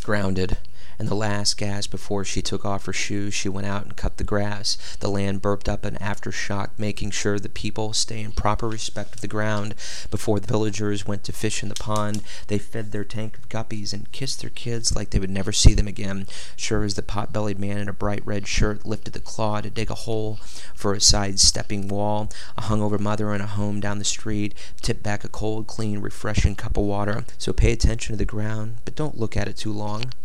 Grounded. And the last gasp before she took off her shoes, she went out and cut the grass. The land burped up an aftershock, making sure the people stay in proper respect of the ground. Before the villagers went to fish in the pond, they fed their tank of guppies and kissed their kids like they would never see them again. Sure as the pot-bellied man in a bright red shirt lifted the claw to dig a hole for a side-stepping wall, a hungover mother in a home down the street tipped back a cold, clean, refreshing cup of water. So pay attention to the ground, but don't look at it too long.